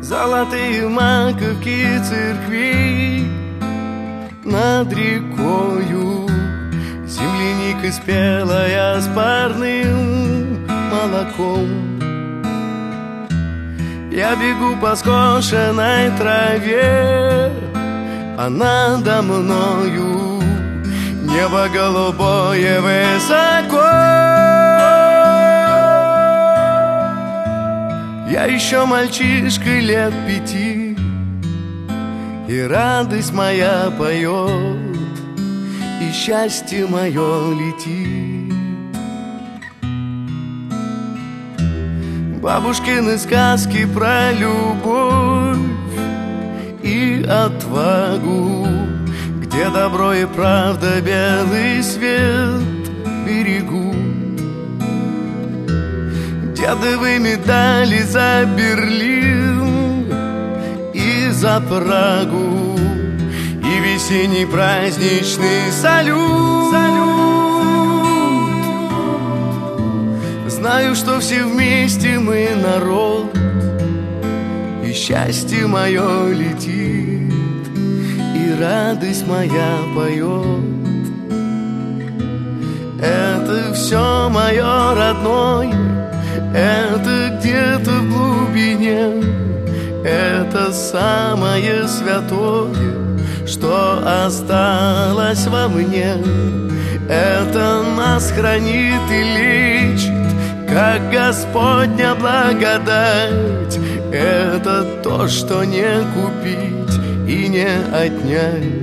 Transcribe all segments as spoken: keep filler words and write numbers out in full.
Золотые маковки церквей над рекою, земляника спелая с парным молоком. Я бегу по скошенной траве, а надо мною небо голубое высоко. Я еще мальчишка лет пяти, и радость моя поет, и счастье мое летит. Бабушкины сказки про любовь и отвагу, где добро и правда белый свет берегу. Дедовы медали за Берлин и за Прагу, и весенний праздничный салют. Знаю, что все вместе мы народ, и счастье мое летит, и радость моя поет. Это все мое родное, это где-то в глубине, это самое святое, что осталось во мне. Это нас хранит и лечит, как Господня благодать. Это то, что не купить и не отнять.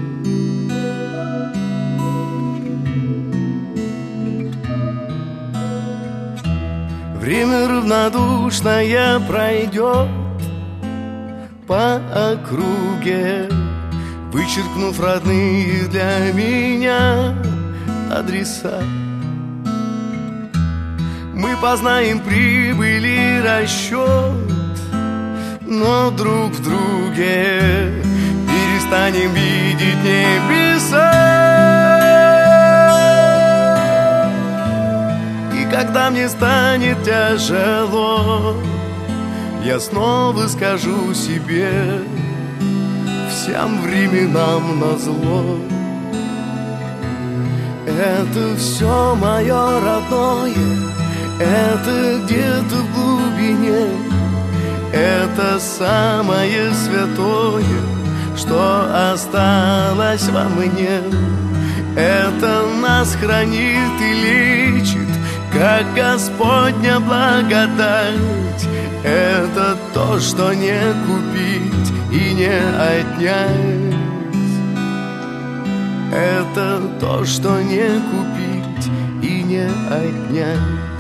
Время равнодушное пройдет по округе, вычеркнув родные для меня адреса. Мы познаем прибыль и расчет, но друг в друге перестанем видеть небеса. И когда мне станет тяжело, я снова скажу себе: всем временам назло. Это все мое родное, это где-то в глубине, это самое святое, что осталось во мне. Это нас хранит и лечит, как Господня благодать. Это то, что не купить и не отнять. Это то, что не купить и не отнять.